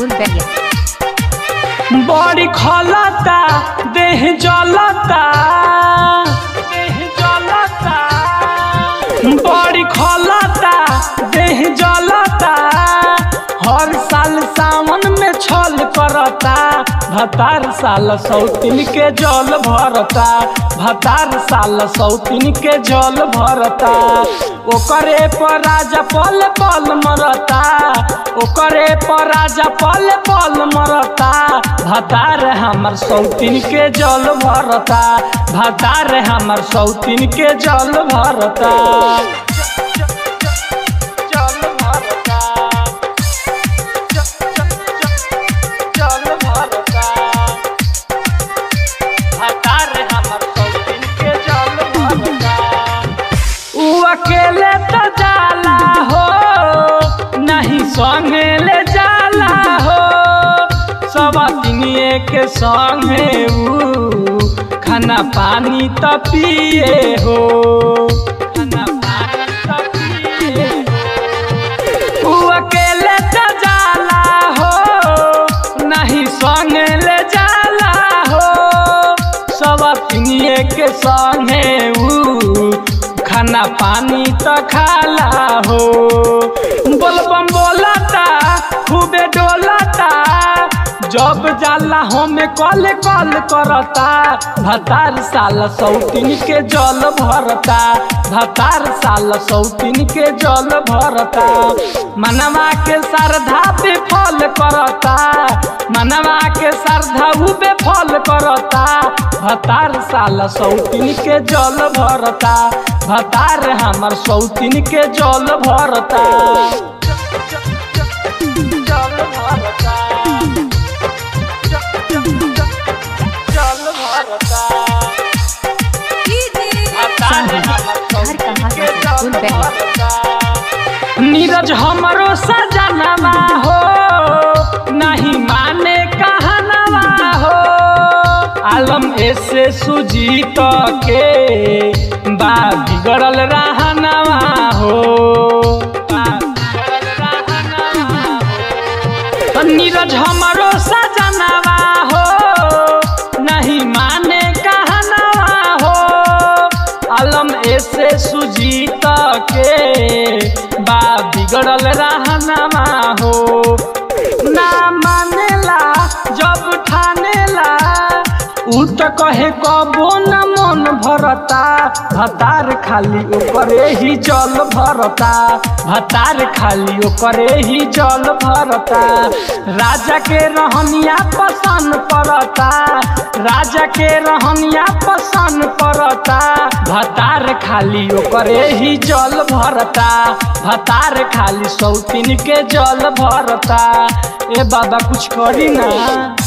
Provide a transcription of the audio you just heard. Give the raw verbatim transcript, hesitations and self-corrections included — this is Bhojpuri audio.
गुलबेरिया। बड़ी खलता देह जलता देह जलता बड़ी खलता देह जलता हर साल सावन में छल करता भतार साल सौतीन के जल भरता भतार साल सौतीन के जल भरता ओकरे पर राजा पल पल मरता ओकरे पर राजा पल पल मरता भतार हमर सौतीन के जल भरता भतार हमर सौतीन के जल भरता जल भरता जल भरता भतार हमर सौतीन के जल भरता उ अकेले तो जाला हो नहीं संगे ले जाला हो सब दिनिए के संगे उ खाना पानी तो पिए हो खाना पानी तो पिए हो उ अकेले तो जाला हो नहीं संगे ले जाला हो सब दिनिए के संगे उ खाना पानी तो खाला हो बोलबम बोलता खूबे डोलता जब जाला हमें कल कल करता भतार साल सौतीन के जल भरता भतार साल सौतीन के जल भरता मनवा के श्रद्धा पे फल करता मनवा के श्रद्धा पे फल करता भतार साल सौतीन के जल भरता भतार हमर सौतीन के जल भरता जल भरता जल भरता नीरज हमरो सजनवा हो नहीं माने कहनवा हो आलम ऐसे सुजीत के बा बिगड़ल रहनवा हो नीरज हमरो सजनवा हो नहीं माने कहनवा हो आलम ऐसे सुजीत के बा बिगड़ल रहनवा हो ना मानेला जब ठानेला उ त कहे कबो न मन भरता भतार खाली ओकरे ही जल भरता भतार खाली ओकरे ही जल भरता राजा के रहनिया पसंद पड़ता राजा के रहनिया पसंद पड़ता भतार खाली ओकरे ही जल भरता भतार खाली सौतीन के जल भरता ए बाबा कुछ करी ना।